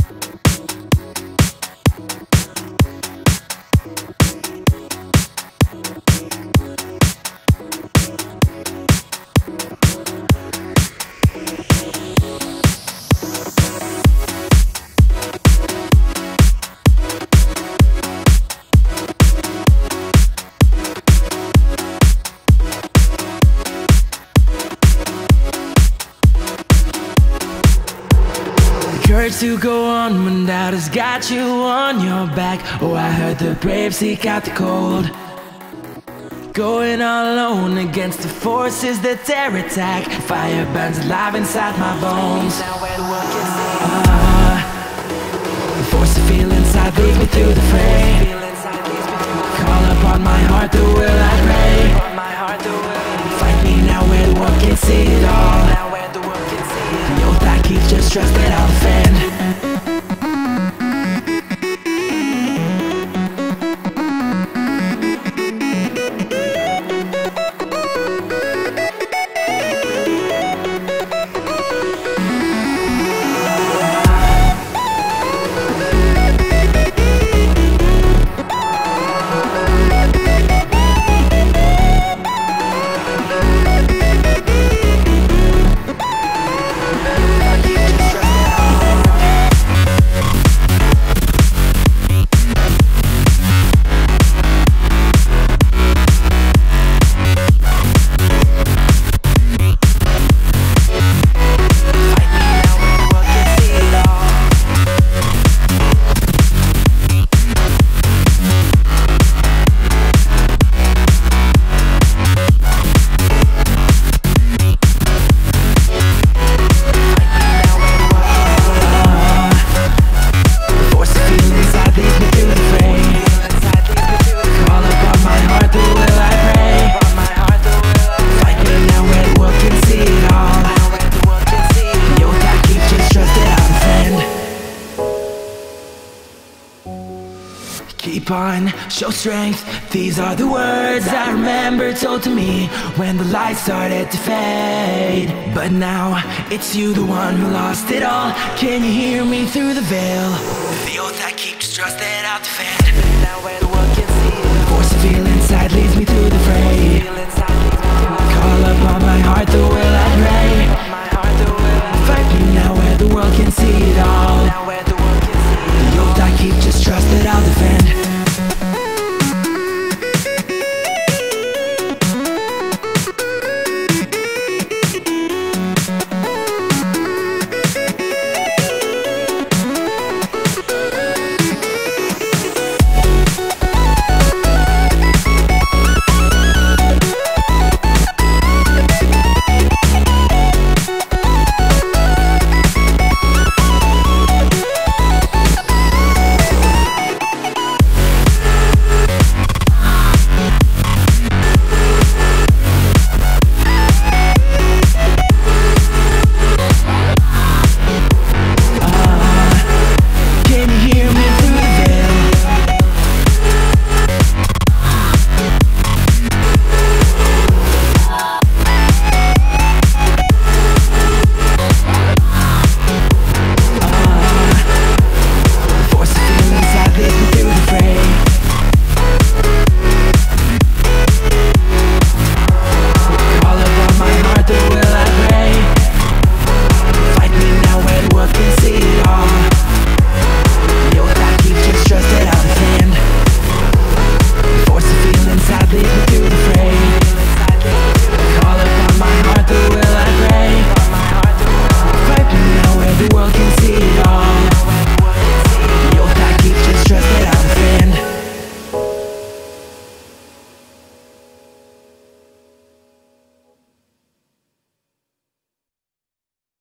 Courage to go on when doubt has got you on your back. Oh, I heard the brave seek out the cold, going all alone against the forces that dare attack. Fire burns alive inside my bones. The force I feel inside leads me through the fray. Call upon my heart, the will I pray. Fight me now where the world can see it all. The oath I keep, just trust that I'll defend. Keep on, show strength. These are the words I remember told to me when the lights started to fade. But now, it's you, the one who lost it all. Can you hear me through the veil? The oath I keep, just trust that I'll defend. Now where the world can see it, the force I feel inside leads me through the fray. Call upon my heart, the will I